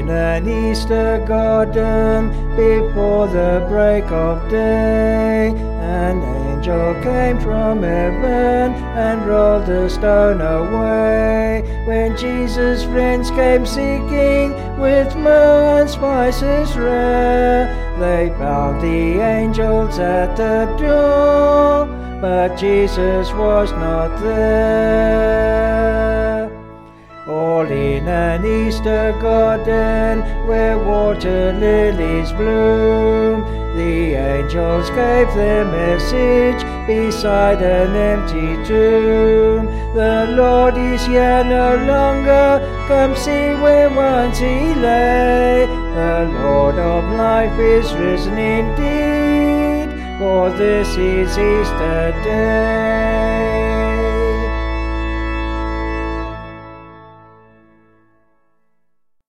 in an Easter garden before the break of day, an angel came from heaven and rolled the stone away. When Jesus' friends came seeking with myrrh and spices rare, they found the angels at the door, but Jesus was not there. All in an Easter garden where water lilies bloom, the angels gave their message beside an empty tomb. The Lord is here no longer, come see where once he lay. The Lord of life is risen indeed, for this is Easter Day.